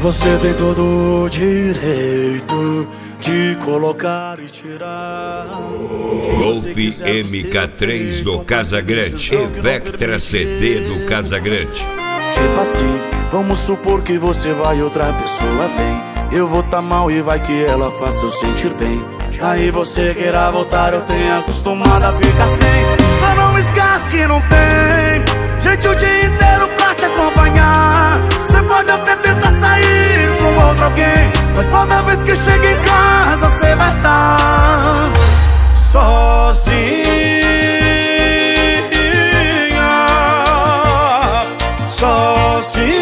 Você tem todo o direito de colocar e tirar. Golf MK3 do Casagrande e Vectra CD do Casagrande. Tipo assim, vamos supor que você vai e outra pessoa vem. Eu vou tá mal e vai que ela faça eu sentir bem. Aí você queira voltar, eu tenho acostumado a ficar sem. Só não esquece que não tem gente o dia inteiro pra te acompanhar. Você pode até tentar sair com outro alguém, mas toda vez que chega em casa você vai estar sozinha. Sozinha.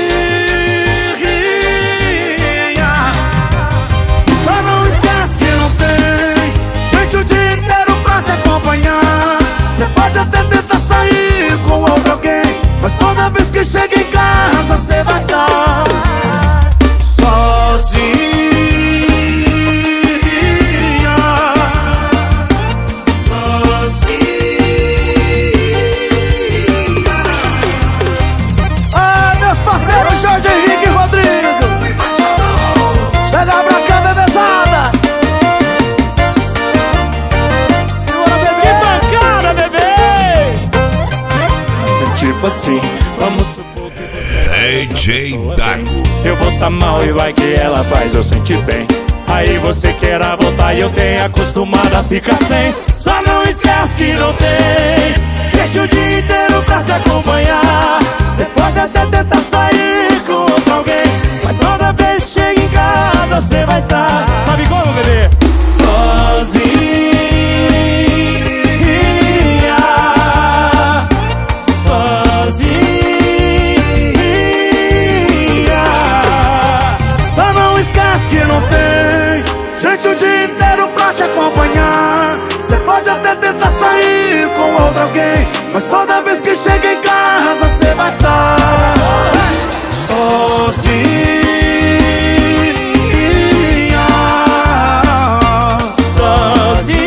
Só não esquece que não tem gente o dia inteiro pra te acompanhar. Você pode até tentar sair com outro alguém, mas toda vez que chega em casa você vai estar sozinha. Ah, meus parceiros Jorge Henrique e Rodrigo, chega pra cá, bebezada. Segura, bebê. Que bancada, bebê! Tipo assim, vamos supor que você DJ Dago. Eu vou tá mal e vai que ela faz eu sentir bem. Aí você queira voltar e eu tenho acostumado a ficar sem. Só não esquece que não tem gente o dia inteiro pra te acompanhar. Você pode até tentar sair com outro alguém, mas toda vez que chega em casa você vai estar, sabe como, bebê? Sozinha. Só não esquece que não tem gente o dia inteiro pra te acompanhar. Você pode até tentar sair com outro alguém, mas toda vez que chega em casa você vai estar sozinha. Sozinha.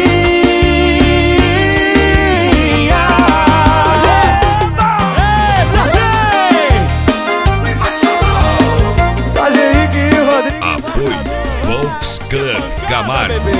Jorge Henrique e Rodrigo. Apoio Volks Club Camargo.